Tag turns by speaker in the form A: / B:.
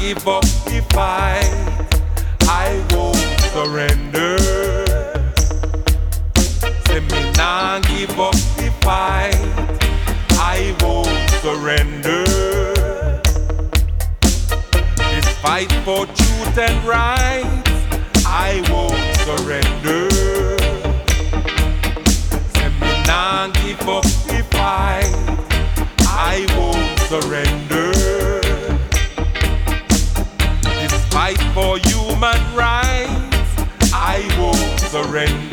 A: give up the fight. I won't surrender. Say me nah give up the fight. I won't surrender. This fight for truth and right, I won't surrender. Say me nah give up the fight. I won't surrender. This fight for human rights, I won't surrender.